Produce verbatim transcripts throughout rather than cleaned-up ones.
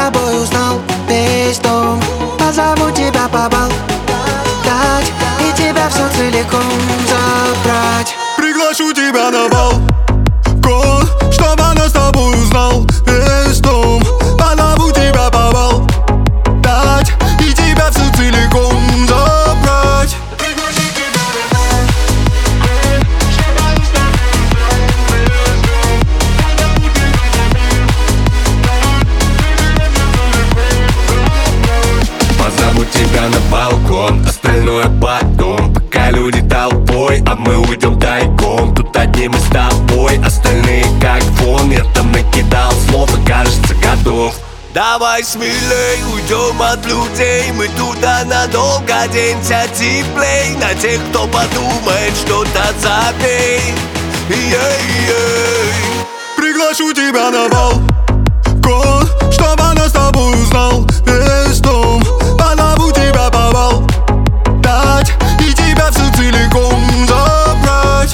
тобой узнал весь дом. Позову тебя поболтать и тебя все целиком забрать. Приглашу тебя на балкон, чтобы она с тобой узнал весь дом. Позову тебя поболтать и тебя все целиком забрать. Позову тебя на балкон, остальное потом. Пока люди толпой, а мы уйдем тайком. Тут одни мы с тобой, остальные как фон. Я там накидал слов и кажется готов. Давай смелей, уйдем от людей. Мы туда надолго, оденься теплей. На тех, кто подумает что-то забей. Ей-ей. Приглашу тебя на балкон, чтобы она с тобой узнал весь дом. Позову тебя поболтать и тебя все целиком забрать.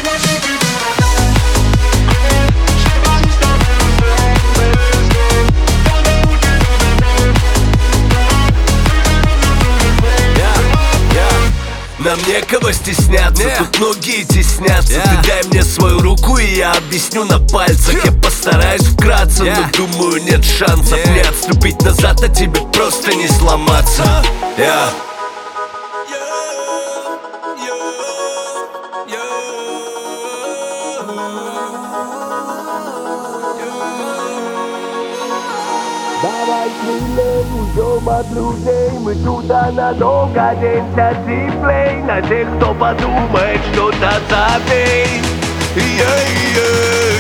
Нам некого стесняться, yeah. Тут многие теснятся, yeah. Ты дай мне свою руку, и я объясню на пальцах. Я постараюсь вкратце, yeah. Но думаю, нет шансов yeah. Не отступить назад, а тебе просто не сломаться, yeah. Давай смелей, уйдем от людей. Мы туда надолго, оденься теплей. На тех, кто подумает что-то забей. Ей-ей.